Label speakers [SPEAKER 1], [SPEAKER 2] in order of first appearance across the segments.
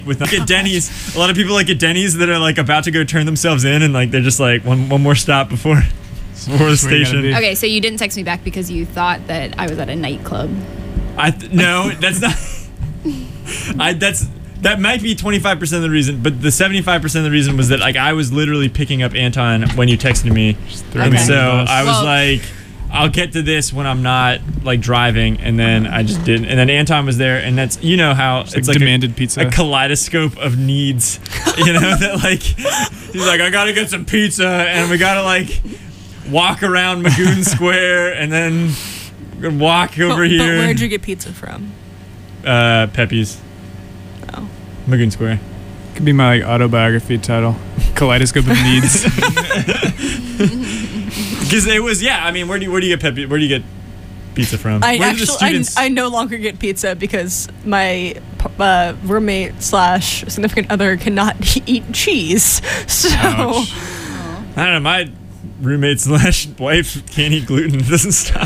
[SPEAKER 1] with like at Denny's. A lot of people like at Denny's that are like about to go turn themselves in, and like they're just like one more stop before the station.
[SPEAKER 2] Okay, so you didn't text me back because you thought that I was at a nightclub.
[SPEAKER 1] No, that's not. That might be 25% of the reason, but the 75% of the reason was that like I was literally picking up Anton when you texted me, and so I was like, I'll get to this when I'm not like driving, and then I just didn't. And then Anton was there, and that's how it's like
[SPEAKER 3] demanded pizza,
[SPEAKER 1] a kaleidoscope of needs, that like he's like, I gotta get some pizza, and we gotta like walk around Magoon Square, and then walk over here.
[SPEAKER 4] But where'd you get pizza from?
[SPEAKER 1] Pepe's.
[SPEAKER 4] Oh.
[SPEAKER 1] Magoon Square.
[SPEAKER 3] Could be my like, autobiography title. Kaleidoscope of Needs.
[SPEAKER 1] Because it was, I mean, where do you get Pepe? Where do you get pizza from?
[SPEAKER 4] I no longer get pizza because my roommate / significant other cannot eat cheese. So
[SPEAKER 1] I don't know. My roommate / wife can't eat gluten. It doesn't stop.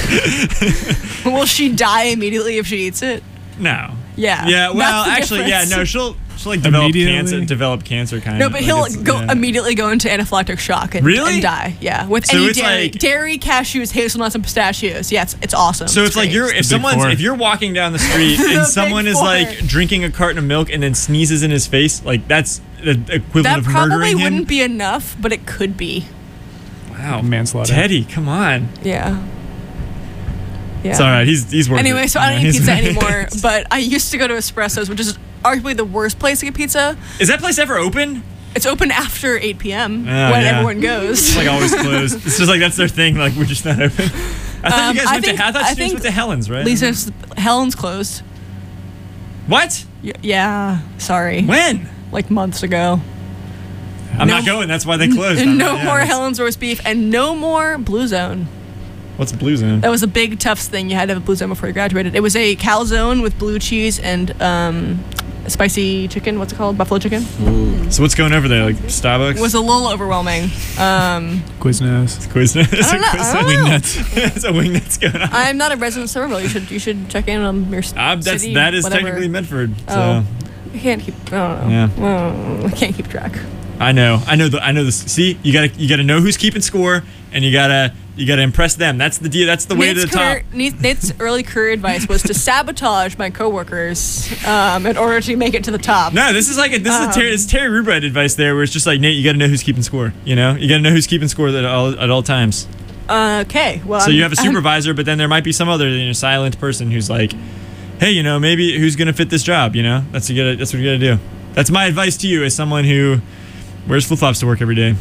[SPEAKER 4] Will she die immediately if she eats it?
[SPEAKER 1] No.
[SPEAKER 4] Yeah.
[SPEAKER 1] Yeah. Well, actually, no. She'll like develop cancer kind of.
[SPEAKER 4] No, but he'll immediately go into anaphylactic shock and die. Yeah, with any dairy, cashews, hazelnuts, and pistachios. Yeah, it's awesome.
[SPEAKER 1] So it's like if you're walking down the street and someone is like drinking a carton of milk and then sneezes in his face, like that's the equivalent of murdering him. That
[SPEAKER 4] probably wouldn't be enough, but it could be.
[SPEAKER 1] Wow,
[SPEAKER 3] manslaughter.
[SPEAKER 1] Teddy, come on.
[SPEAKER 4] Yeah. Yeah.
[SPEAKER 1] It's all right. He's working.
[SPEAKER 4] Anyway, so I don't eat pizza anymore, but I used to go to Espresso's, which is arguably the worst place to get pizza.
[SPEAKER 1] Is that place ever open?
[SPEAKER 4] It's open after 8 p.m. when everyone goes.
[SPEAKER 1] It's like always closed. It's just like that's their thing. Like we're just not open. I thought you guys went to Helen's, right?
[SPEAKER 4] Lisa's Helen's closed.
[SPEAKER 1] What?
[SPEAKER 4] Yeah. Sorry.
[SPEAKER 1] When?
[SPEAKER 4] Like months ago.
[SPEAKER 1] I'm not going. That's why they closed.
[SPEAKER 4] No more Helen's roast beef and no more Blue Zone.
[SPEAKER 1] What's Blue Zone?
[SPEAKER 4] That was a big Tufts thing. You had to have a Blue Zone before you graduated. It was a calzone with blue cheese and spicy chicken. What's it called? Buffalo chicken.
[SPEAKER 1] Ooh. So what's going over there? Like Starbucks?
[SPEAKER 4] It was a little overwhelming.
[SPEAKER 3] Quiznos.
[SPEAKER 1] Quiznos.
[SPEAKER 4] Wingnuts.
[SPEAKER 1] There's a Wingnuts going on.
[SPEAKER 4] I'm not a resident Somerville. You should check in on your city.
[SPEAKER 1] That is technically Medford. So.
[SPEAKER 4] Oh. I can't keep. I don't know.
[SPEAKER 1] Yeah.
[SPEAKER 4] I can't keep track.
[SPEAKER 1] I know this. See, you gotta know who's keeping score, and you gotta impress them. That's the deal. That's the way to the top.
[SPEAKER 4] Nate's early career advice was to sabotage my coworkers in order to make it to the top.
[SPEAKER 1] No, this is Terry Rubright advice there, where it's just like, Nate, you gotta know who's keeping score. You gotta know who's keeping score at all times.
[SPEAKER 4] Okay, well.
[SPEAKER 1] So you have a supervisor, but then there might be some other silent person who's like, hey, maybe who's gonna fit this job? That's what you gotta do. That's my advice to you as someone who wears flip-flops to work every day.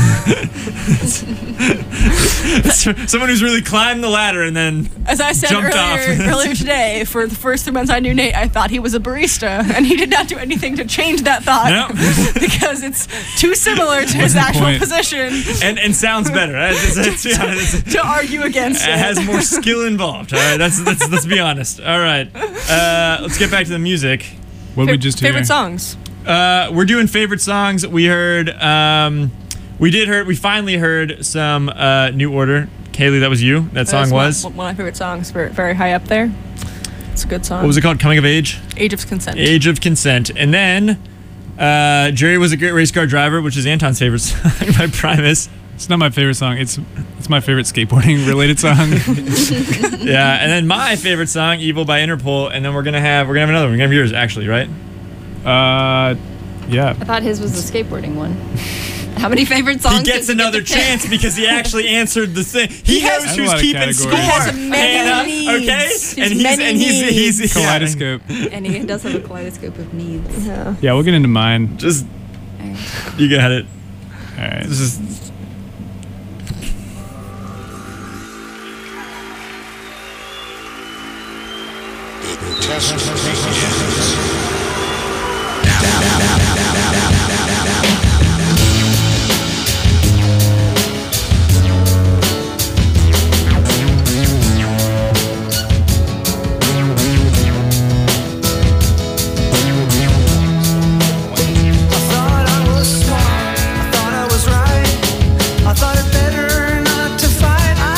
[SPEAKER 1] So someone who's really climbed the ladder and then
[SPEAKER 4] as I said earlier today, for the first 3 months I knew Nate, I thought he was a barista, and he did not do anything to change that thought.
[SPEAKER 1] Nope.
[SPEAKER 4] Because it's too similar to his actual position.
[SPEAKER 1] And sounds better.
[SPEAKER 4] To argue against it.
[SPEAKER 1] It has more skill involved. All right, let's be honest. All right, let's get back to the music.
[SPEAKER 3] What we just hear?
[SPEAKER 4] Favorite songs.
[SPEAKER 1] We're doing favorite songs. We heard, we finally heard some New Order. Kaylee, that was you. That song was
[SPEAKER 4] one of my favorite songs. Very high up there. It's a good song.
[SPEAKER 1] What was it called? Coming of Age?
[SPEAKER 4] Age of Consent.
[SPEAKER 1] Age of Consent. And then Jerry Was a Great Race Car Driver, which is Anton's favorite song by Primus.
[SPEAKER 3] It's not my favorite song. It's my favorite skateboarding related song.
[SPEAKER 1] Yeah, and then my favorite song, Evil by Interpol, and then we're gonna have another one. We're gonna have yours, actually, right?
[SPEAKER 3] Yeah.
[SPEAKER 2] I thought his was the skateboarding one. How many favorite songs?
[SPEAKER 1] He gets another chance because he actually answered the thing. He knows who's keeping score.
[SPEAKER 4] He has many needs.
[SPEAKER 1] Okay, and he's
[SPEAKER 3] kaleidoscope.
[SPEAKER 2] And he does have a kaleidoscope of needs.
[SPEAKER 3] Yeah, we'll get into mine.
[SPEAKER 1] Just you got it.
[SPEAKER 3] All right.
[SPEAKER 1] This is.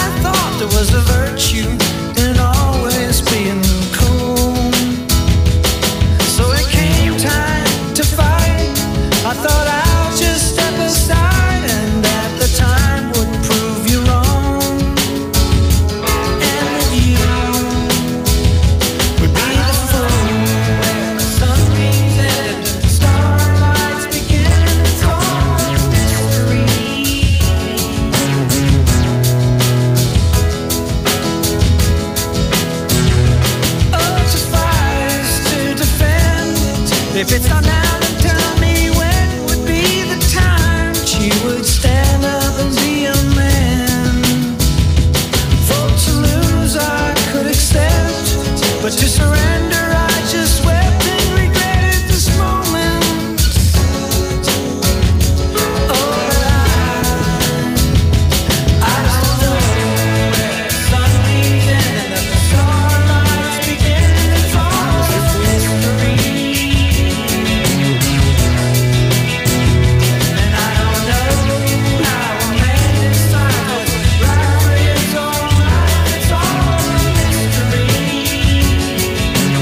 [SPEAKER 5] There was a virtue in always being cool. If it's not now, then tell me when would be the time she would stand up and be a man. For to lose I could accept, but to surrender I just wept and regretted this moment. Oh, but I don't know where the sun leaves and the starlight begins. It's all a mystery. And I don't know how a man decides what's right for his own life. It's all a mystery.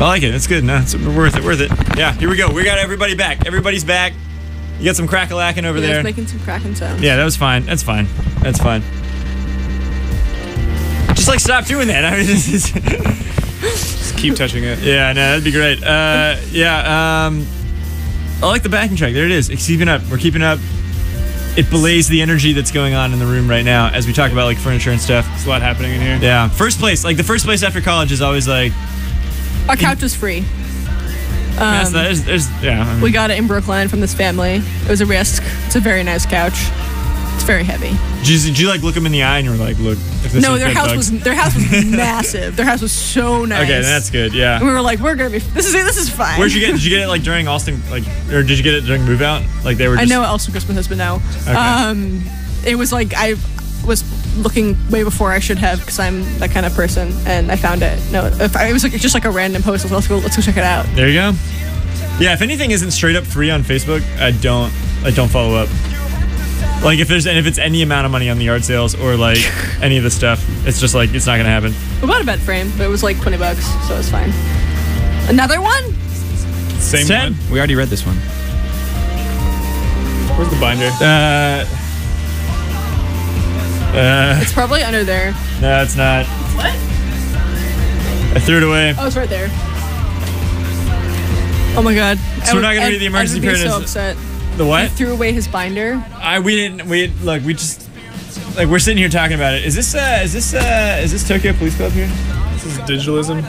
[SPEAKER 1] like it. It's good. No, it's worth it. Yeah, here we go. We got everybody back. Everybody's back. You got some crack-a-lacking over there.
[SPEAKER 4] Making some cracking sounds.
[SPEAKER 1] Yeah, that was fine. That's fine. Just like stop doing that. I mean, this is.
[SPEAKER 3] Just keep touching it.
[SPEAKER 1] Yeah, no, that'd be great. I like the backing track. There it is. It's keeping up. We're keeping up. It belays the energy that's going on in the room right now as we talk about like furniture and stuff.
[SPEAKER 3] There's a lot happening in here.
[SPEAKER 1] Yeah. First place after college is always like.
[SPEAKER 4] Our couch was free.
[SPEAKER 1] We
[SPEAKER 4] got it in Brooklyn from this family. It was a risk. It's a very nice couch. It's very heavy.
[SPEAKER 1] Did you like look them in the eye and you were like, look? If this
[SPEAKER 4] No,
[SPEAKER 1] is
[SPEAKER 4] their
[SPEAKER 1] dead
[SPEAKER 4] house
[SPEAKER 1] bugs.
[SPEAKER 4] was massive. Their house was so nice.
[SPEAKER 1] Okay, then that's good. Yeah.
[SPEAKER 4] And we were like, we're gonna be. This is fine.
[SPEAKER 1] Where'd you get? Did you get it like during Austin? Like, or did you get it during move out? Like they were.
[SPEAKER 4] I
[SPEAKER 1] Just,
[SPEAKER 4] know Austin Christmas has been now.
[SPEAKER 1] Okay.
[SPEAKER 4] It was like I was looking way before I should have because I'm that kind of person, and I found it. No, it was like just like a random post. Let's go check it out.
[SPEAKER 1] There you go. Yeah, if anything isn't straight up free on Facebook, I don't follow up. Like if it's any amount of money on the yard sales or like any of the stuff, it's just like it's not gonna happen.
[SPEAKER 4] We bought a bed frame, but it was like $20, so it's fine. Another one?
[SPEAKER 3] Same
[SPEAKER 1] 10?
[SPEAKER 3] one.
[SPEAKER 6] We already read this one.
[SPEAKER 3] Where's the binder?
[SPEAKER 4] It's probably under there.
[SPEAKER 1] No, it's not.
[SPEAKER 4] What?
[SPEAKER 1] I threw it away.
[SPEAKER 4] Oh, it's right there. Oh my god.
[SPEAKER 1] So we're not gonna read the emergency
[SPEAKER 4] I'd be so
[SPEAKER 1] preparedness-
[SPEAKER 4] upset.
[SPEAKER 1] The
[SPEAKER 4] I
[SPEAKER 1] what?
[SPEAKER 4] threw away his binder.
[SPEAKER 1] We just like we're sitting here talking about it. Is this Tokyo Police Club here?
[SPEAKER 3] This is digitalism.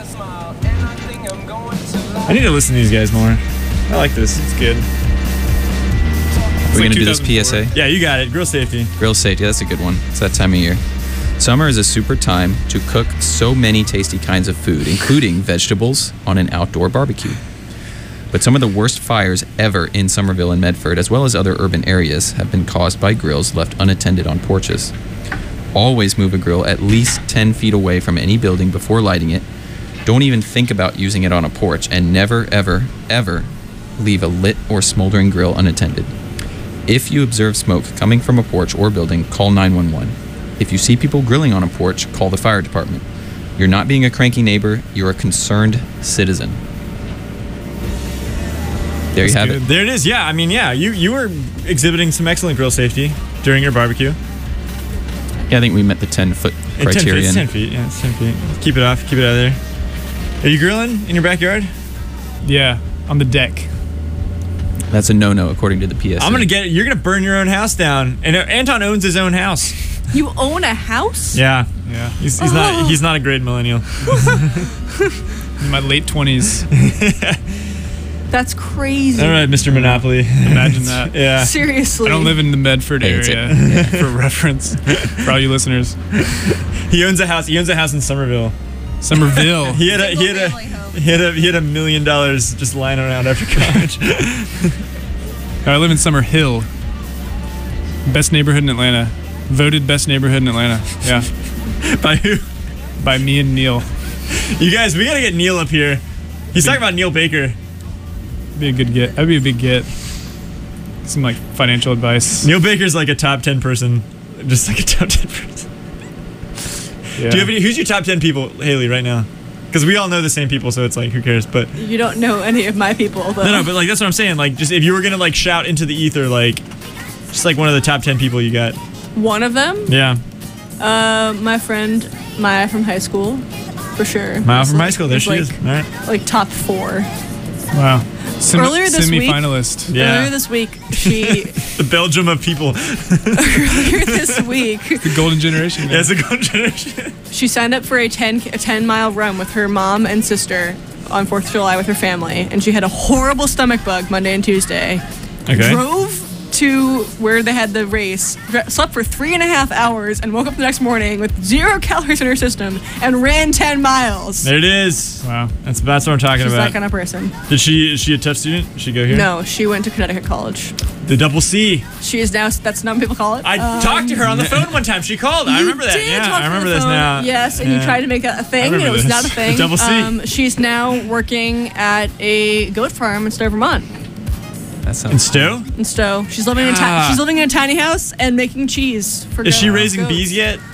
[SPEAKER 1] I need to listen to these guys more. I like this. It's good.
[SPEAKER 6] We're
[SPEAKER 3] like
[SPEAKER 6] going to do this
[SPEAKER 3] 2004.
[SPEAKER 6] PSA.
[SPEAKER 1] Yeah, you got it. Grill safety.
[SPEAKER 6] Grill safety, that's a good one. It's that time of year. Summer is a super time to cook so many tasty kinds of food, including vegetables on an outdoor barbecue. But some of the worst fires ever in Somerville and Medford, as well as other urban areas, have been caused by grills left unattended on porches. Always move a grill at least 10 feet away from any building before lighting it. Don't even think about using it on a porch, and never, ever, ever leave a lit or smoldering grill unattended. If you observe smoke coming from a porch or building, call 911. If you see people grilling on a porch, call the fire department. You're not being a cranky neighbor, you're a concerned citizen. There you have it.
[SPEAKER 1] There it is. Yeah, I mean, yeah, you were exhibiting some excellent grill safety during your barbecue.
[SPEAKER 6] Yeah, I think we met the 10-foot
[SPEAKER 1] And 10 feet,
[SPEAKER 6] criterion.
[SPEAKER 1] it's 10 feet. Yeah, it's 10 feet. Keep it off. Keep it out of there. Are you grilling in your backyard?
[SPEAKER 3] Yeah, on the deck.
[SPEAKER 6] That's a no-no according to the PSA.
[SPEAKER 1] You're gonna burn your own house down. And Anton owns his own house.
[SPEAKER 4] You own a house?
[SPEAKER 1] Yeah.
[SPEAKER 3] Yeah.
[SPEAKER 1] He's not a great millennial.
[SPEAKER 3] In my late 20s.
[SPEAKER 4] That's crazy.
[SPEAKER 1] All right, Mr. Monopoly.
[SPEAKER 3] Imagine that.
[SPEAKER 1] Yeah.
[SPEAKER 4] Seriously.
[SPEAKER 3] I don't live in the Medford
[SPEAKER 6] Hey, it's
[SPEAKER 3] area, for reference, for all you listeners.
[SPEAKER 1] He owns a house. He owns a house in Somerville.
[SPEAKER 3] Somerville.
[SPEAKER 1] He had $1 million just lying around after college.
[SPEAKER 3] I live in Summer Hill. Best neighborhood in Atlanta. Voted best neighborhood in Atlanta. Yeah.
[SPEAKER 1] By who?
[SPEAKER 3] By me and Neil.
[SPEAKER 1] You guys, we gotta get Neil up here. He's talking about Neil Baker.
[SPEAKER 3] Be a good get. That'd be a big get. Some like financial advice.
[SPEAKER 1] Neil Baker's like a top 10 person. Just like a top 10 person.
[SPEAKER 3] Yeah.
[SPEAKER 1] Do you have any? Who's your top 10 people, Haley, right now? Because we all know the same people, so it's like, who cares? But
[SPEAKER 4] You don't know any of my people, though.
[SPEAKER 1] no, but like that's what I'm saying. Like, just if you were gonna like shout into the ether, like, just like one of the top 10 people you got.
[SPEAKER 4] One of them?
[SPEAKER 1] Yeah,
[SPEAKER 4] My friend Maya from high school, for sure.
[SPEAKER 1] Maya from high school. There
[SPEAKER 4] It's
[SPEAKER 1] she
[SPEAKER 4] like,
[SPEAKER 1] is. All right.
[SPEAKER 4] Like top 4.
[SPEAKER 3] Wow.
[SPEAKER 4] Earlier this week-
[SPEAKER 3] Semi-finalist.
[SPEAKER 1] Yeah.
[SPEAKER 4] Earlier this week, she
[SPEAKER 1] The Belgium of people.
[SPEAKER 4] earlier this week,
[SPEAKER 3] The golden generation. Man.
[SPEAKER 1] That's a good generation.
[SPEAKER 4] she signed up for a 10-mile run with her mom and sister on 4th of July with her family, and she had a horrible stomach bug Monday and Tuesday.
[SPEAKER 1] Okay.
[SPEAKER 4] Drove to where they had the race, slept for 3.5 hours, and woke up the next morning with 0 calories in her system and ran 10 miles.
[SPEAKER 1] There it is.
[SPEAKER 3] Wow.
[SPEAKER 1] That's what I'm talking
[SPEAKER 4] She's
[SPEAKER 1] about.
[SPEAKER 4] that kind of person.
[SPEAKER 1] Is she a tough student? Did she go here?
[SPEAKER 4] No, she went to Connecticut College.
[SPEAKER 1] The double C.
[SPEAKER 4] She is now, that's not what people call it.
[SPEAKER 1] I talked to her on the phone one time. She called. I
[SPEAKER 4] You
[SPEAKER 1] remember that.
[SPEAKER 4] did
[SPEAKER 1] Yeah,
[SPEAKER 4] talk
[SPEAKER 1] I
[SPEAKER 4] to
[SPEAKER 1] remember
[SPEAKER 4] the
[SPEAKER 1] this
[SPEAKER 4] phone,
[SPEAKER 1] now.
[SPEAKER 4] Yes, and you
[SPEAKER 1] Yeah.
[SPEAKER 4] tried to make that a thing, and
[SPEAKER 1] remember
[SPEAKER 4] it was
[SPEAKER 1] this.
[SPEAKER 4] not a thing.
[SPEAKER 1] The double C.
[SPEAKER 4] She's now working at a goat farm in Stowe, Vermont.
[SPEAKER 6] That
[SPEAKER 1] In
[SPEAKER 6] sounds
[SPEAKER 1] Stowe?
[SPEAKER 4] In Stowe, she's living in
[SPEAKER 1] Ah.
[SPEAKER 4] she's living in a tiny house and making cheese for.
[SPEAKER 1] Is she
[SPEAKER 4] goats.
[SPEAKER 1] raising bees yet?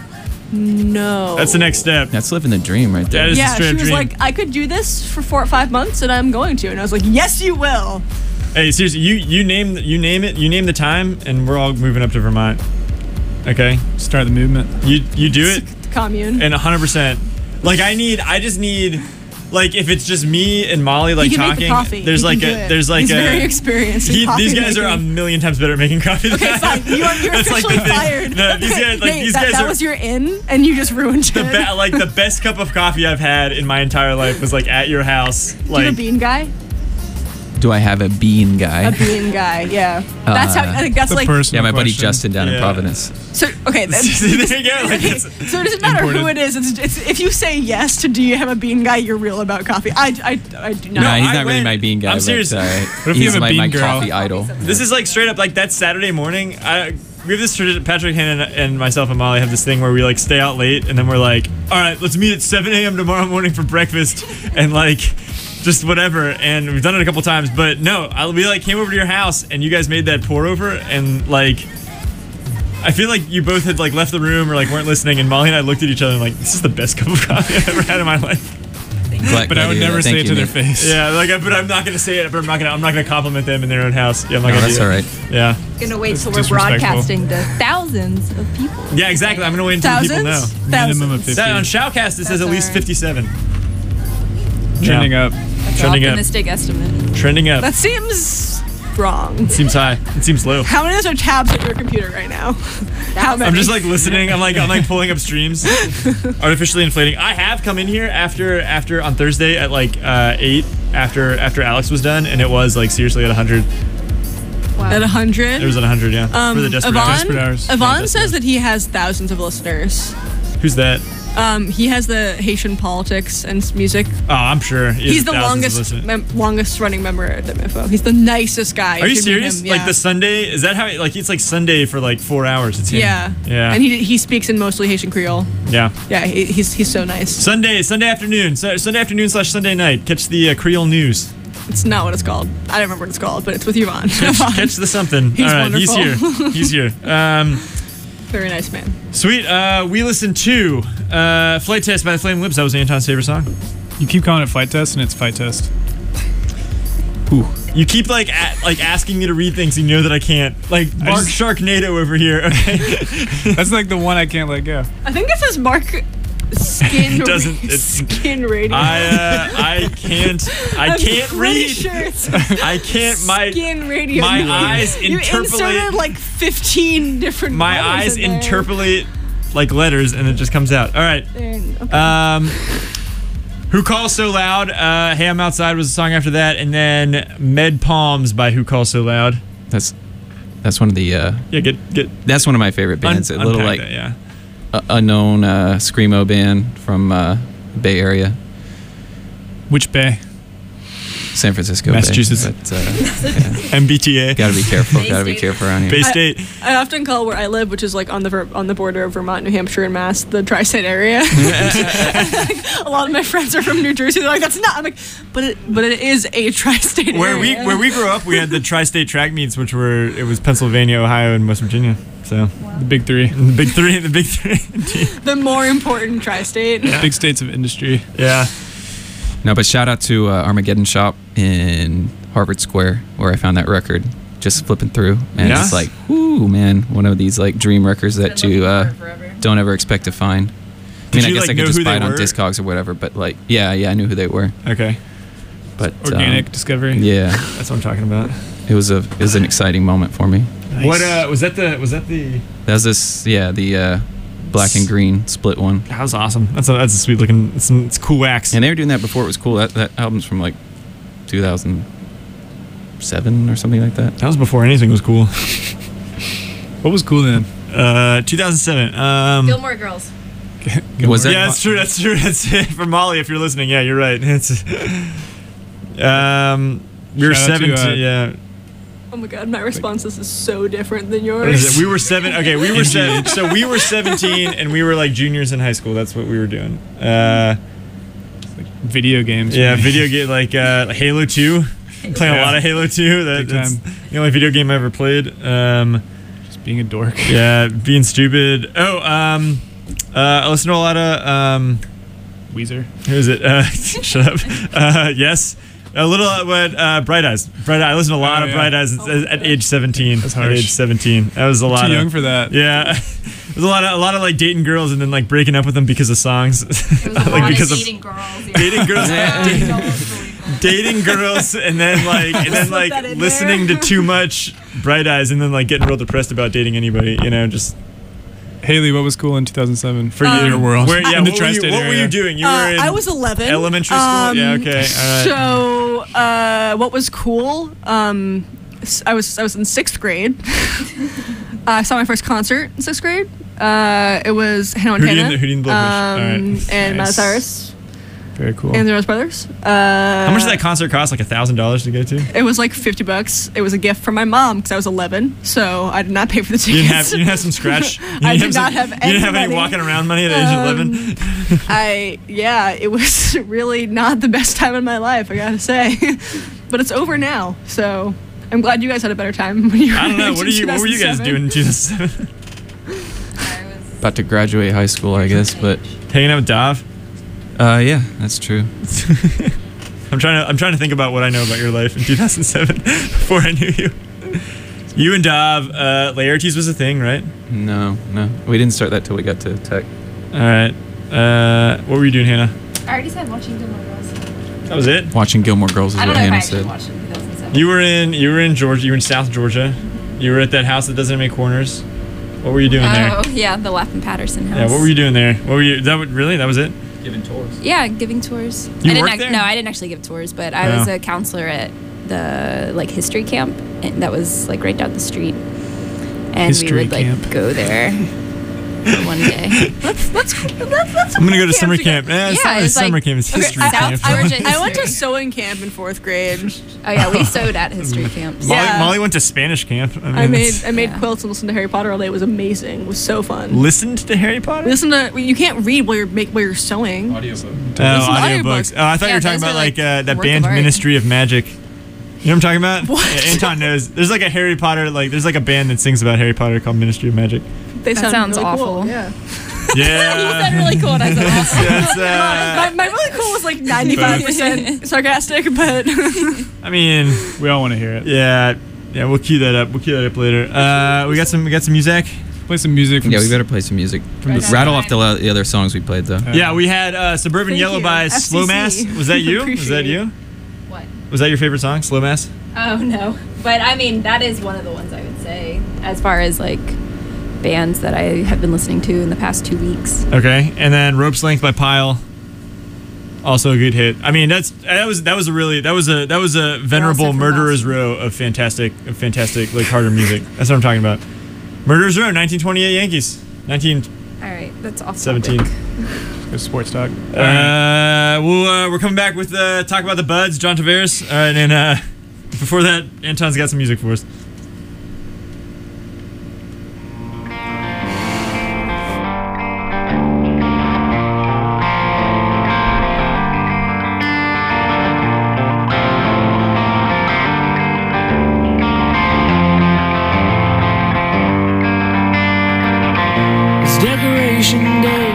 [SPEAKER 4] No.
[SPEAKER 1] That's the next step.
[SPEAKER 6] That's living the dream right there.
[SPEAKER 1] That is the
[SPEAKER 4] Yeah,
[SPEAKER 1] straight
[SPEAKER 4] she
[SPEAKER 1] up
[SPEAKER 4] was
[SPEAKER 1] dream.
[SPEAKER 4] like, I could do this for 4 or 5 months, and I'm going to. And I was like, yes, you will.
[SPEAKER 1] Hey, seriously, you name the time, and we're all moving up to Vermont. Okay,
[SPEAKER 3] Start the movement.
[SPEAKER 1] you do it,
[SPEAKER 4] Commune.
[SPEAKER 1] and 100%. Like I just need, like if it's just me and Molly like
[SPEAKER 4] He can
[SPEAKER 1] talking.
[SPEAKER 4] make the coffee.
[SPEAKER 1] There's
[SPEAKER 4] He
[SPEAKER 1] like
[SPEAKER 4] can
[SPEAKER 1] a
[SPEAKER 4] do it.
[SPEAKER 1] there's like
[SPEAKER 4] He's
[SPEAKER 1] a
[SPEAKER 4] very experienced in coffee
[SPEAKER 1] these guys are a
[SPEAKER 4] making.
[SPEAKER 1] million times better at making coffee than
[SPEAKER 4] Okay,
[SPEAKER 1] I am.
[SPEAKER 4] fine. You're
[SPEAKER 1] That's like
[SPEAKER 4] officially
[SPEAKER 1] the thing.
[SPEAKER 4] fired.
[SPEAKER 1] These guys, like
[SPEAKER 4] Nate,
[SPEAKER 1] these
[SPEAKER 4] that
[SPEAKER 1] guys are
[SPEAKER 4] was your in, and you just ruined
[SPEAKER 1] the
[SPEAKER 4] it.
[SPEAKER 1] like the best cup of coffee I've had in my entire life was like at your house.
[SPEAKER 4] Do you have
[SPEAKER 1] Like
[SPEAKER 4] a bean guy?
[SPEAKER 6] Do I have a bean guy?
[SPEAKER 4] A bean guy, yeah. That's how. I think that's
[SPEAKER 3] The
[SPEAKER 4] like.
[SPEAKER 3] person.
[SPEAKER 6] Yeah, my buddy
[SPEAKER 3] question.
[SPEAKER 6] Justin down in
[SPEAKER 1] Yeah.
[SPEAKER 6] Providence.
[SPEAKER 4] So okay, then,
[SPEAKER 1] there you go. Like,
[SPEAKER 4] okay,
[SPEAKER 1] it's,
[SPEAKER 4] so it doesn't matter who
[SPEAKER 3] Imported.
[SPEAKER 4] it is. It's if you say yes to do you have a bean guy, you're real about coffee. I do not.
[SPEAKER 6] No, he's
[SPEAKER 1] I
[SPEAKER 6] not really
[SPEAKER 1] went-
[SPEAKER 6] my bean guy.
[SPEAKER 1] I'm
[SPEAKER 6] but,
[SPEAKER 1] serious.
[SPEAKER 3] What if you
[SPEAKER 6] he's
[SPEAKER 3] have a
[SPEAKER 6] my
[SPEAKER 3] bean girl?
[SPEAKER 6] coffee idol.
[SPEAKER 1] This is like straight up like that Saturday morning. We have this tradition. Patrick, Hannah, and myself and Molly have this thing where we like stay out late, and then we're like, all right, let's meet at 7 a.m. tomorrow morning for breakfast, and like just whatever. And we've done it a couple times, but no, we like came over to your house, and you guys made that pour over, and like I feel like you both had like left the room or like weren't listening, and Molly and I looked at each other and like, this is the best cup of coffee I've ever had in my life.
[SPEAKER 3] But I would never say it to their face.
[SPEAKER 1] Yeah, like, but I'm not gonna say it. But I'm not gonna compliment them in their own house. Yeah, I'm not gonna.
[SPEAKER 6] that's
[SPEAKER 1] do
[SPEAKER 6] all
[SPEAKER 1] that.
[SPEAKER 6] right.
[SPEAKER 1] Yeah.
[SPEAKER 2] Gonna wait till we're
[SPEAKER 3] disrespectful.
[SPEAKER 2] broadcasting to thousands of people.
[SPEAKER 1] Yeah, exactly. I'm gonna wait until people know.
[SPEAKER 4] Thousands.
[SPEAKER 3] Minimum of 50.
[SPEAKER 1] That on Shoutcast it says
[SPEAKER 2] That's
[SPEAKER 1] at least
[SPEAKER 2] all right.
[SPEAKER 1] 57.
[SPEAKER 3] Trending up.
[SPEAKER 2] That's
[SPEAKER 1] Trending
[SPEAKER 2] an
[SPEAKER 1] up.
[SPEAKER 2] optimistic estimate.
[SPEAKER 1] Trending up.
[SPEAKER 4] That seems wrong.
[SPEAKER 1] It seems high. It seems low.
[SPEAKER 4] How many of those are tabs at your computer right now? How many?
[SPEAKER 1] I'm just like listening. I'm like pulling up streams, artificially inflating. I have come in here after on Thursday at like 8 after Alex was done, and it was like seriously at 100.
[SPEAKER 2] Wow.
[SPEAKER 4] At 100.
[SPEAKER 1] It was at 100. Yeah. For the Desperate Hours.
[SPEAKER 3] Desperate Hours.
[SPEAKER 4] Yvonne
[SPEAKER 1] Yeah,
[SPEAKER 4] says that he has thousands of listeners.
[SPEAKER 1] Who's that?
[SPEAKER 4] He has the Haitian politics and music.
[SPEAKER 1] Oh, I'm sure. He has
[SPEAKER 4] He's the
[SPEAKER 1] thousands of
[SPEAKER 4] longest
[SPEAKER 1] listeners.
[SPEAKER 4] longest running member at MFO. He's the nicest guy.
[SPEAKER 1] Are you
[SPEAKER 4] should meet
[SPEAKER 1] serious?
[SPEAKER 4] him.
[SPEAKER 1] Like
[SPEAKER 4] Yeah.
[SPEAKER 1] the Sunday? Is that how? Like it's like Sunday for like 4 hours. It's him.
[SPEAKER 4] Yeah.
[SPEAKER 1] Yeah.
[SPEAKER 4] And he speaks in mostly Haitian Creole.
[SPEAKER 1] Yeah.
[SPEAKER 4] Yeah, he's so nice.
[SPEAKER 1] Sunday afternoon, Sunday afternoon / Sunday night. Catch the Creole News.
[SPEAKER 4] It's not what it's called. I don't remember what it's called, but it's with Yvonne.
[SPEAKER 1] Catch the something.
[SPEAKER 4] He's
[SPEAKER 1] All right, he's here.
[SPEAKER 4] wonderful.
[SPEAKER 1] He's here.
[SPEAKER 4] Very nice man.
[SPEAKER 1] Sweet. We listened to Flight Test by the Flaming Lips. That was Anton's favorite song.
[SPEAKER 3] You keep calling it Flight Test, and it's Fight Test.
[SPEAKER 1] You keep like asking me to read things, and you know that I can't. Like Mark Sharknado over here. Okay.
[SPEAKER 3] That's like the one I can't let go.
[SPEAKER 4] I think it says Mark Skin.
[SPEAKER 1] It doesn't- it's-
[SPEAKER 4] Skin Radio.
[SPEAKER 1] I can't. I
[SPEAKER 4] I'm
[SPEAKER 1] can't
[SPEAKER 4] pretty
[SPEAKER 1] read.
[SPEAKER 4] Sure it's
[SPEAKER 1] I can't.
[SPEAKER 4] Skin Radio.
[SPEAKER 1] my
[SPEAKER 4] You-
[SPEAKER 1] eyes
[SPEAKER 4] You
[SPEAKER 1] interpolate.
[SPEAKER 4] inserted like 15 different.
[SPEAKER 1] My
[SPEAKER 4] letters
[SPEAKER 1] eyes
[SPEAKER 4] in there.
[SPEAKER 1] interpolate like letters, and it just comes out. All right.
[SPEAKER 4] Okay.
[SPEAKER 1] Who Calls So Loud? Hey, I'm Outside was the song after that, and then Med Palms by Who Calls So Loud.
[SPEAKER 6] That's one of the.
[SPEAKER 1] Yeah, get
[SPEAKER 6] That's one of my favorite bands. A little
[SPEAKER 1] unpack
[SPEAKER 6] like
[SPEAKER 1] that, yeah.
[SPEAKER 6] unknown screamo band from Bay Area,
[SPEAKER 3] Which bay?
[SPEAKER 6] San Francisco,
[SPEAKER 1] Massachusetts.
[SPEAKER 6] Bay. But,
[SPEAKER 1] MBTA.
[SPEAKER 6] gotta be careful.
[SPEAKER 2] Bay
[SPEAKER 6] Gotta be
[SPEAKER 2] State.
[SPEAKER 6] careful around here.
[SPEAKER 1] Bay State.
[SPEAKER 4] I often call where I live, which is like on the border of Vermont, New Hampshire, and Mass, the tri-state area. A lot of my friends are from New Jersey. They're like, "That's not." I'm like, "But it is a tri-state area."
[SPEAKER 1] Where we grew up, we had the tri-state track meets, which it was Pennsylvania, Ohio, and West Virginia. So
[SPEAKER 3] The big three.
[SPEAKER 1] the big three.
[SPEAKER 4] the more important tri-state.
[SPEAKER 3] Big states of industry.
[SPEAKER 1] Yeah.
[SPEAKER 6] No, but shout out to Armageddon Shop in Harvard Square, where I found that record. Just flipping through, and
[SPEAKER 1] Yeah?
[SPEAKER 6] it's like, whoo, man, one of these like dream records that you don't ever expect to find.
[SPEAKER 1] Did
[SPEAKER 6] I
[SPEAKER 1] you,
[SPEAKER 6] guess
[SPEAKER 1] like,
[SPEAKER 6] I
[SPEAKER 1] know
[SPEAKER 6] could just
[SPEAKER 1] who
[SPEAKER 6] buy
[SPEAKER 1] they
[SPEAKER 6] it on
[SPEAKER 1] were?
[SPEAKER 6] Discogs or whatever, but like, yeah, I knew who they were.
[SPEAKER 1] Okay.
[SPEAKER 6] But
[SPEAKER 3] Organic discovery.
[SPEAKER 6] yeah,
[SPEAKER 1] That's what I'm talking about.
[SPEAKER 6] it was an exciting moment for me.
[SPEAKER 3] Nice.
[SPEAKER 1] What was that the?
[SPEAKER 6] That was the black and green split one,
[SPEAKER 1] That was awesome. That's a sweet looking. It's cool wax.
[SPEAKER 6] and they were doing that before it was cool. That album's from like 2007 or something like that.
[SPEAKER 1] That was before anything was cool.
[SPEAKER 3] What was cool then?
[SPEAKER 1] 2007.
[SPEAKER 2] Gilmore Girls.
[SPEAKER 6] Was that-
[SPEAKER 1] Yeah, that's true. That's true. That's it. For Molly, if you're listening, yeah, you're right. It's. We were
[SPEAKER 3] Shout out to,
[SPEAKER 1] 17. Yeah.
[SPEAKER 4] Oh my god, my responses is so different than
[SPEAKER 1] What is
[SPEAKER 4] yours.
[SPEAKER 1] it? We were 7. Okay, we were 7. So we were 17, and we were like juniors in high school. That's what we were doing.
[SPEAKER 3] Video games.
[SPEAKER 1] Yeah, video game like Halo 2. Playing a lot of Halo 2.
[SPEAKER 3] Big
[SPEAKER 1] That's
[SPEAKER 3] time.
[SPEAKER 1] the only video game I ever played.
[SPEAKER 3] Just being a dork.
[SPEAKER 1] Yeah, being stupid. Oh, I listen to a lot of
[SPEAKER 3] Weezer.
[SPEAKER 1] who is it? Shut up. Yes. A little Bright Eyes. Bright Eyes. I listened to a lot of Bright Eyes at age 17.
[SPEAKER 3] That's
[SPEAKER 1] At
[SPEAKER 3] harsh.
[SPEAKER 1] age 17. That was a lot.
[SPEAKER 3] Too young for that.
[SPEAKER 1] Yeah. It was a lot of like dating girls and then like breaking up with them because of songs.
[SPEAKER 2] It was a
[SPEAKER 1] Like,
[SPEAKER 2] lot
[SPEAKER 1] because
[SPEAKER 2] of
[SPEAKER 1] of-
[SPEAKER 2] dating girls. Yeah.
[SPEAKER 1] Dating girls.
[SPEAKER 2] Yeah.
[SPEAKER 1] Dating girls and then like
[SPEAKER 4] that in
[SPEAKER 1] listening
[SPEAKER 4] there.
[SPEAKER 1] to too much Bright Eyes and then like getting real depressed about dating anybody, you know, just
[SPEAKER 3] Haley, what was cool in 2007
[SPEAKER 1] for
[SPEAKER 3] in
[SPEAKER 1] you.
[SPEAKER 3] your world?
[SPEAKER 1] Where, yeah,
[SPEAKER 3] in the
[SPEAKER 1] what were you,
[SPEAKER 3] tri-state
[SPEAKER 1] what were
[SPEAKER 3] area?
[SPEAKER 1] you doing? You were in
[SPEAKER 4] I was 11.
[SPEAKER 1] elementary school? Yeah, okay. All right.
[SPEAKER 4] So, what was cool? I was in 6th grade. I saw my first concert in 6th grade. It was Hannah Montana.
[SPEAKER 1] Hootie and the Blowfish. All right.
[SPEAKER 4] and Miley
[SPEAKER 3] Nice.
[SPEAKER 4] Cyrus
[SPEAKER 3] Very cool.
[SPEAKER 4] and the Rose Brothers.
[SPEAKER 1] How much did that concert cost? Like $1,000 to go to?
[SPEAKER 4] It was like $50. It was a gift from my mom because I was 11, so I did not pay for the
[SPEAKER 1] You
[SPEAKER 4] tickets.
[SPEAKER 1] didn't have some scratch? You
[SPEAKER 4] I
[SPEAKER 1] didn't
[SPEAKER 4] did not have
[SPEAKER 1] You didn't have any
[SPEAKER 4] any money.
[SPEAKER 1] walking around money at age 11?
[SPEAKER 4] It was really not the best time in my life, I gotta say. But it's over now, so I'm glad you guys had a better time when you were
[SPEAKER 1] I don't know.
[SPEAKER 4] in
[SPEAKER 1] What were you guys
[SPEAKER 4] 2007.
[SPEAKER 1] doing in 2007?
[SPEAKER 6] About to graduate high school, I guess, but
[SPEAKER 1] Hanging out with Dav?
[SPEAKER 6] yeah, that's true.
[SPEAKER 1] I'm trying to think about what I know about your life in 2007 before I knew you. You and Dav, Laertes was a thing, right?
[SPEAKER 6] No, we didn't start that till we got to tech.
[SPEAKER 1] All right. What were you doing, Hannah?
[SPEAKER 2] I already said watching Gilmore Girls.
[SPEAKER 1] That was it.
[SPEAKER 6] Watching Gilmore Girls is
[SPEAKER 2] I
[SPEAKER 6] what
[SPEAKER 2] don't know if I
[SPEAKER 6] Hannah
[SPEAKER 2] actually
[SPEAKER 6] said.
[SPEAKER 2] watched it in 2007.
[SPEAKER 1] You were in Georgia. You were in South Georgia. You were at that house that doesn't have any corners. What were you doing there?
[SPEAKER 2] Oh, yeah, the Laughing Patterson house.
[SPEAKER 1] Yeah, what were you doing there? What were you? Really? That was it?
[SPEAKER 6] Giving tours.
[SPEAKER 2] Yeah, giving tours.
[SPEAKER 1] You worked there?
[SPEAKER 2] No, I didn't actually give tours, but I was
[SPEAKER 1] Oh.
[SPEAKER 2] a counselor at the like history camp and that was like right down the street. And
[SPEAKER 3] History
[SPEAKER 2] we would like
[SPEAKER 3] camp.
[SPEAKER 2] go there for one day.
[SPEAKER 4] That's cool. That's
[SPEAKER 1] I'm gonna go to summer camp.
[SPEAKER 2] Yeah,
[SPEAKER 1] It's not
[SPEAKER 2] it's
[SPEAKER 1] summer
[SPEAKER 2] like-
[SPEAKER 1] camp. It's history
[SPEAKER 2] South
[SPEAKER 1] camp.
[SPEAKER 2] Georgia
[SPEAKER 4] I went to
[SPEAKER 2] history.
[SPEAKER 4] sewing camp in 4th grade.
[SPEAKER 2] Oh yeah, we sewed at history camps.
[SPEAKER 4] Yeah.
[SPEAKER 1] Molly went to Spanish camp.
[SPEAKER 4] I made
[SPEAKER 2] Yeah.
[SPEAKER 4] quilts and listened to Harry Potter all day. It was amazing. It was so fun.
[SPEAKER 1] Listened to Harry Potter.
[SPEAKER 4] Listen to you can't read while you're sewing.
[SPEAKER 6] Audiobook.
[SPEAKER 1] Oh,
[SPEAKER 4] to
[SPEAKER 1] audiobooks.
[SPEAKER 4] audiobooks.
[SPEAKER 1] Oh, I thought you
[SPEAKER 2] Yeah,
[SPEAKER 1] were talking
[SPEAKER 2] those
[SPEAKER 1] about
[SPEAKER 2] are,
[SPEAKER 1] like
[SPEAKER 2] like,
[SPEAKER 1] that
[SPEAKER 2] work
[SPEAKER 1] band
[SPEAKER 2] of art.
[SPEAKER 1] Ministry of Magic. You know what I'm talking about?
[SPEAKER 4] What?
[SPEAKER 1] Yeah, Anton knows. There's like a Harry Potter, like there's like a band that sings about Harry Potter called Ministry of Magic.
[SPEAKER 4] They
[SPEAKER 2] That
[SPEAKER 4] sound
[SPEAKER 2] sounds
[SPEAKER 4] really
[SPEAKER 2] awful.
[SPEAKER 4] Cool. Yeah.
[SPEAKER 1] Yeah.
[SPEAKER 2] really cool. And I said,
[SPEAKER 1] That's,
[SPEAKER 4] My really cool was like 95% sarcastic, but
[SPEAKER 1] I mean,
[SPEAKER 3] We all want to hear it.
[SPEAKER 1] yeah, we'll cue that up. We'll cue that up later. We got some music.
[SPEAKER 3] Play some music from
[SPEAKER 6] Yeah, we better play some music. Rattle off the other songs we played though.
[SPEAKER 1] Yeah, we had Suburban
[SPEAKER 4] Thank
[SPEAKER 1] Yellow
[SPEAKER 4] you.
[SPEAKER 1] by Slow
[SPEAKER 4] FCC.
[SPEAKER 1] Mass. Was that you? Was
[SPEAKER 4] Appreciate
[SPEAKER 1] that you?
[SPEAKER 2] what?
[SPEAKER 1] Was that your favorite song, Slow Mass?
[SPEAKER 2] Oh no, but I mean that is one of the ones I would say as far as like bands that I have been listening to in the past 2 weeks.
[SPEAKER 1] Okay, and then Rope's Length by Pile. Also a good hit. I mean, that was a venerable
[SPEAKER 2] from
[SPEAKER 1] Murderer's
[SPEAKER 2] Boston.
[SPEAKER 1] Row of fantastic like harder music. That's what I'm talking about. Murderer's Row, 1928 Yankees, 1917.
[SPEAKER 2] All right, that's off topic.
[SPEAKER 3] Good sports talk.
[SPEAKER 1] We're coming back with talk about the Buds, John Tavares. All right, and before that, Anton's got some music for us.
[SPEAKER 5] It's Decoration Day.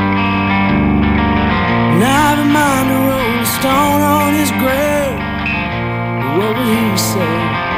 [SPEAKER 5] Live in mind to roll a stone on his grave. What would he say?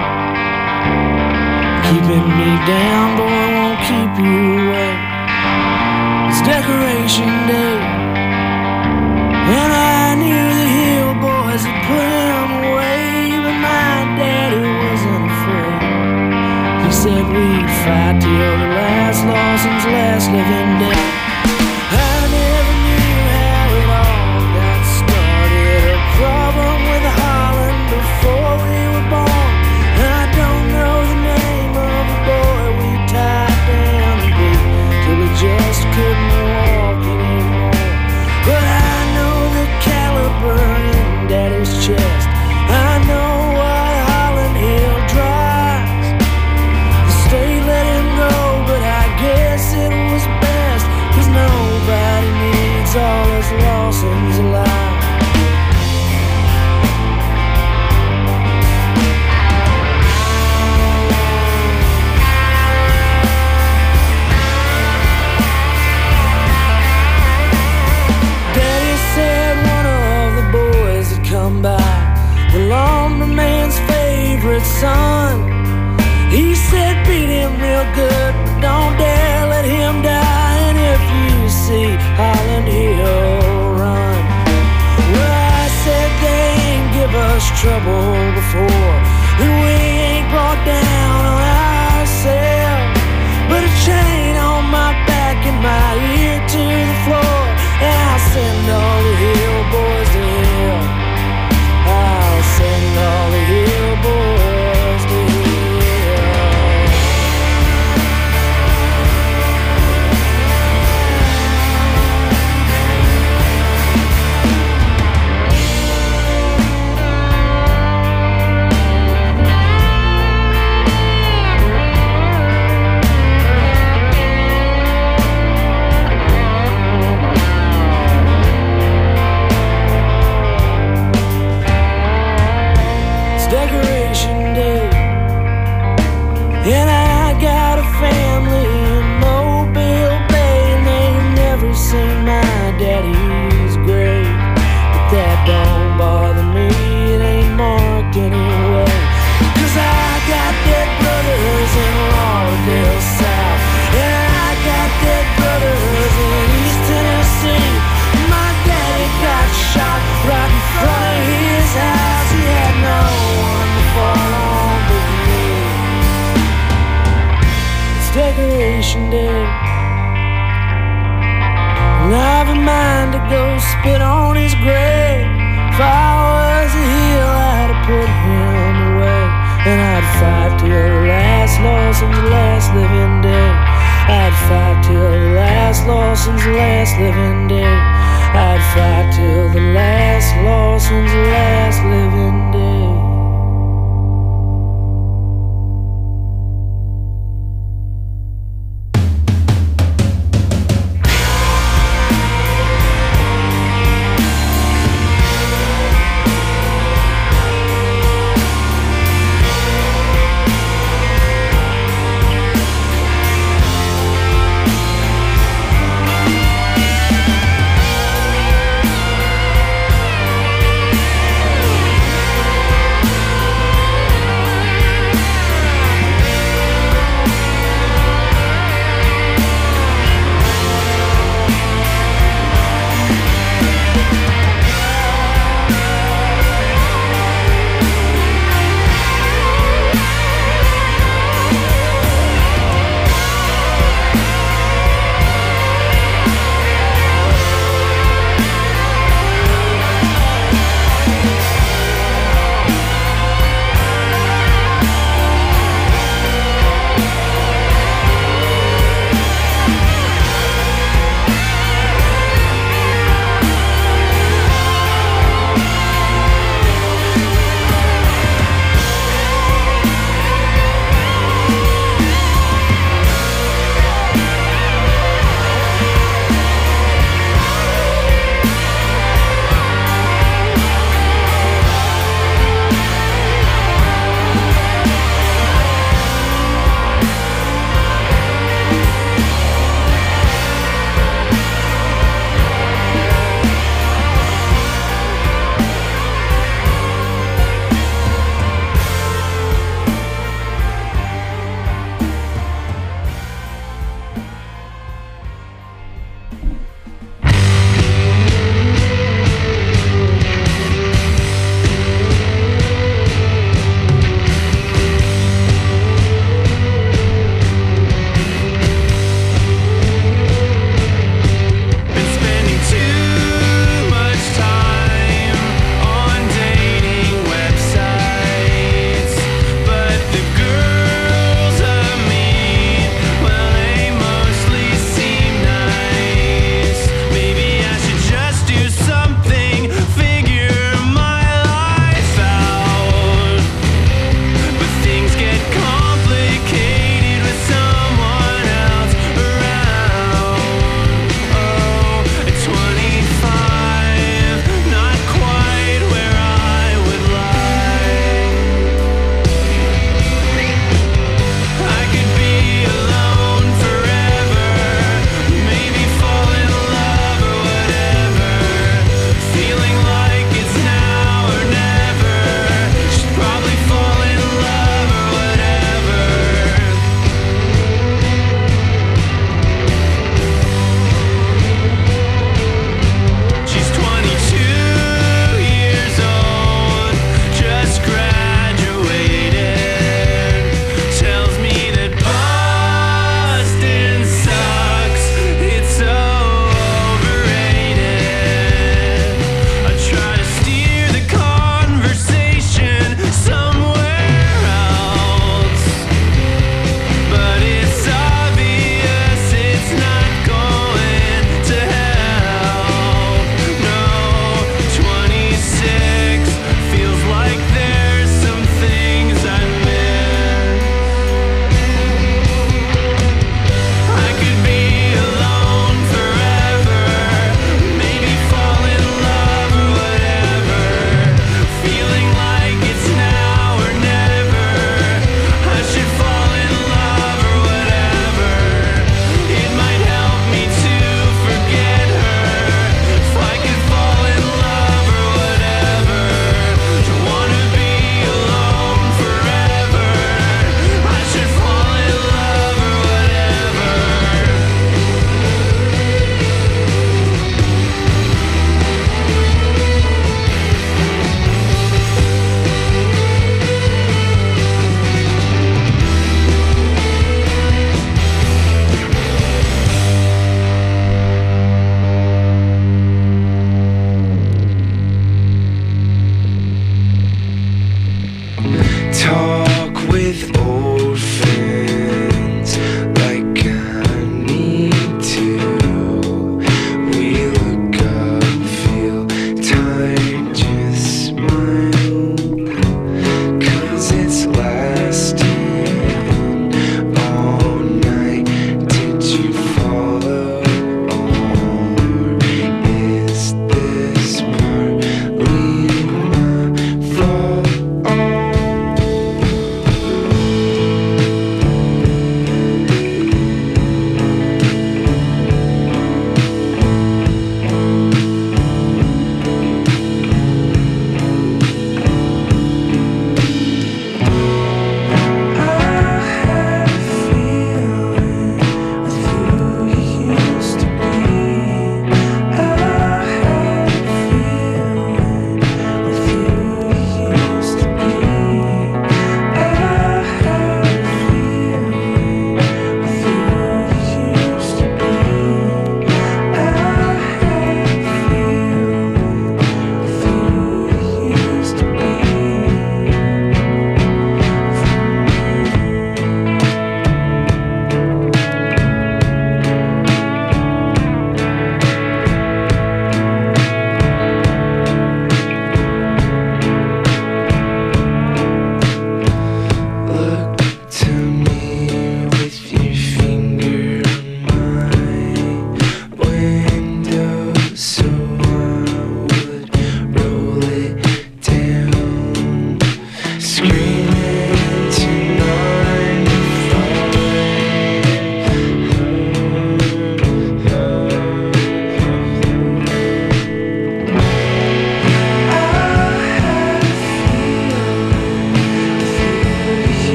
[SPEAKER 5] Keeping me down, boy, won't keep you away. It's Decoration Day. And I knew the hill boys had put him away, but my daddy wasn't afraid. He said we'd fight till the last Lawson's last living day. I never knew how it all got started. A problem with Holland before we were born. I don't know the name of the boy we tied down and beat till he just couldn't walk anymore. But I know the caliber in Daddy's chest. I know why Holland Hill dries. The state let him go, but I guess it was best. living day. And I've a mind to go spit on his grave. If I was a heel, I'd have put him away. And I'd fight till the last Lawson's last living day. I'd fight till the last Lawson's last living day. I'd fight till the last Lawson's last living day.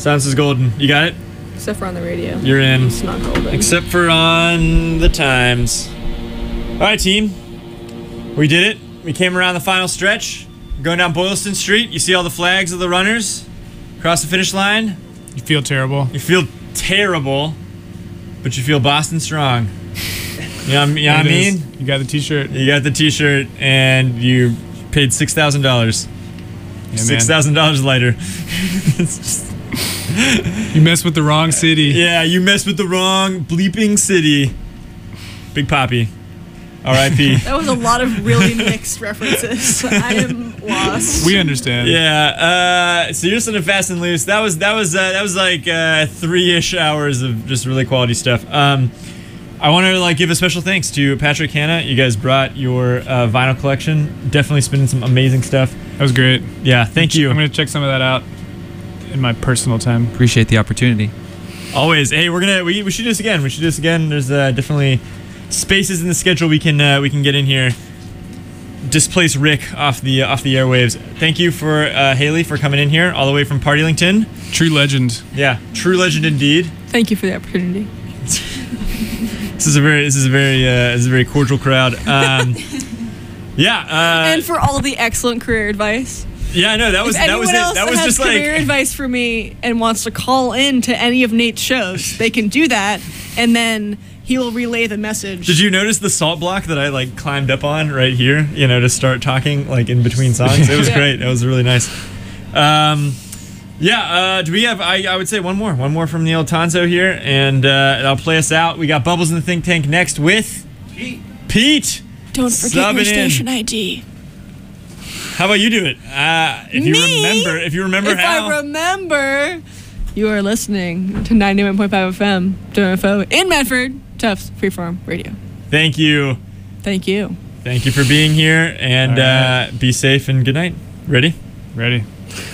[SPEAKER 1] Silence is golden. You got it?
[SPEAKER 4] Except for on the radio.
[SPEAKER 1] You're in.
[SPEAKER 4] It's not golden.
[SPEAKER 1] Except for on the times. All right, team. We did it. We came around the final stretch. Going down Boylston Street. You see all the flags of the runners across the finish line.
[SPEAKER 3] You feel terrible.
[SPEAKER 1] You feel terrible, but you feel Boston strong. You know what I mean?
[SPEAKER 3] You got the T-shirt.
[SPEAKER 1] You got the T-shirt, and you paid $6,000. $6,000 lighter. It's just...
[SPEAKER 3] You messed with the wrong city.
[SPEAKER 1] Yeah, you messed with the wrong bleeping city. Big Papi. R.I.P.
[SPEAKER 4] That was a lot of really mixed references. I am lost.
[SPEAKER 3] We understand.
[SPEAKER 1] Yeah. So you're listening to Fast and Loose. That was like 3-ish hours of just really quality stuff. I want to give a special thanks to Patrick, Hannah. You guys brought your vinyl collection. Definitely spinning some amazing stuff.
[SPEAKER 3] That was great.
[SPEAKER 1] Yeah. Thank you.
[SPEAKER 3] I'm gonna check some of that out in my personal time.
[SPEAKER 6] Appreciate the opportunity.
[SPEAKER 1] Always. Hey, we should do this again. There's definitely spaces in the schedule we can get in here. Displace Rick off the airwaves. Thank you for Haley for coming in here all the way from Partylington.
[SPEAKER 3] True legend.
[SPEAKER 1] Yeah, true legend indeed.
[SPEAKER 4] Thank you for the opportunity.
[SPEAKER 1] This is a very cordial crowd.
[SPEAKER 4] And for all the excellent career advice.
[SPEAKER 1] Yeah, I know that was it. That was
[SPEAKER 4] has
[SPEAKER 1] just
[SPEAKER 4] career advice for me and wants to call in to any of Nate's shows. They can do that, and then he will relay the message.
[SPEAKER 1] Did you notice the salt block that I climbed up on right here? To start talking in between songs. It was great. That was really nice. Do we have? I would say one more from the old Tonzo here, and I'll play us out. We got Bubbles in the Think Tank next with Pete.
[SPEAKER 4] Don't forget your station ID.
[SPEAKER 1] How about you do it? If you remember how.
[SPEAKER 4] I remember, you are listening to 91.5 FM WFO in Medford, Tufts Freeform Radio.
[SPEAKER 1] Thank you.
[SPEAKER 4] Thank you.
[SPEAKER 1] Thank you for being here, and be safe and good night. Ready?
[SPEAKER 3] Ready.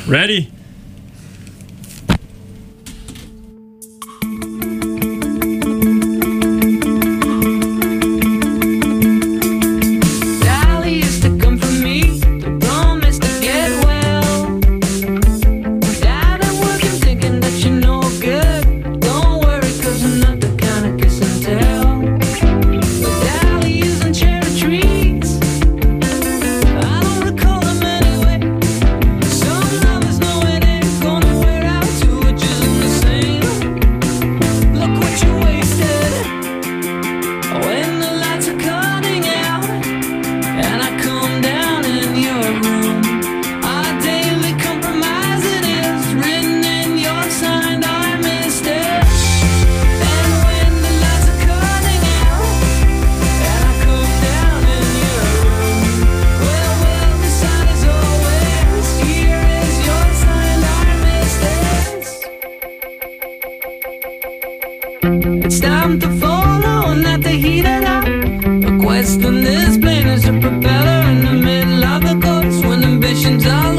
[SPEAKER 5] It's time to follow, not to heat it up. A quest on this plane is a propeller in the middle of the course when ambitions are